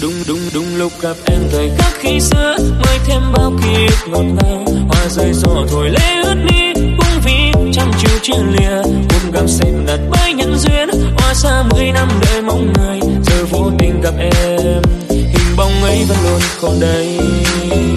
Đúng lúc gặp em thời khắc khi xưa mới thêm bao ký ức ngọt ngào, hoa rơi gió thổi lê ướt mi cũng vì trăm chiều chia lìa, hôm gặp xem đặt bấy nhân duyên, hoa xa 10 năm đợi mong người, giờ vô tình gặp em, hình bóng ấy vẫn luôn còn đây.